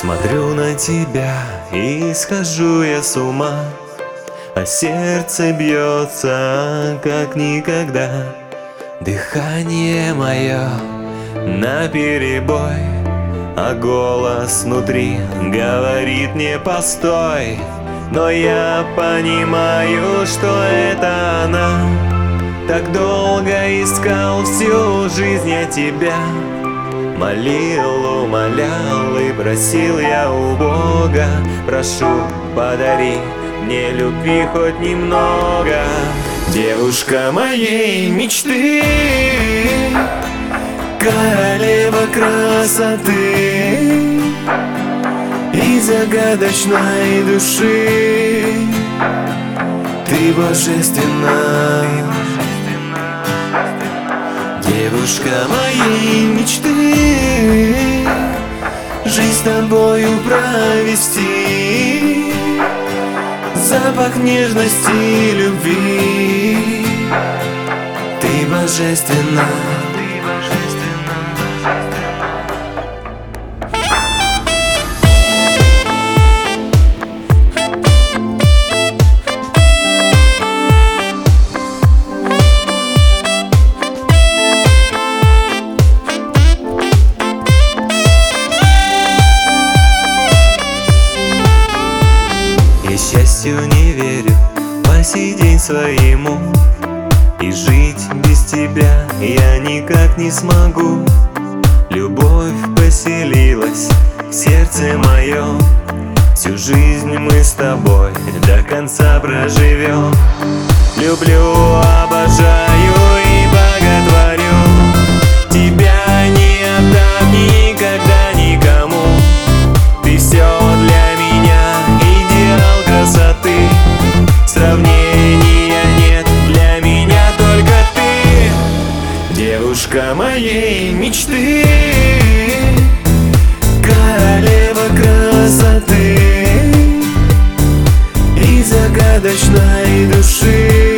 Смотрю на тебя и схожу я с ума, а сердце бьется как никогда. Дыхание мое наперебой, а голос внутри говорит мне постой. Но я понимаю, что это она. Так долго искал всю жизнь я тебя, молил, умолял и просил я у Бога. Прошу, подари мне любви хоть немного. Девушка моей мечты, королева красоты и загадочной души, ты божественна. Девушка моей мечты, жизнь с тобою провести, запах нежности и любви, ты божественна. Счастью не верю по сей день своему, и жить без тебя я никак не смогу. Любовь поселилась в сердце моем, всю жизнь мы с тобой до конца проживем. Люблю, обожаю и боготворю, тебя не отдам никогда никому. Ты все для меня, идеал красоты, сравнения нет, для меня только ты. Девушка моей мечты, королева красоты и загадочной души,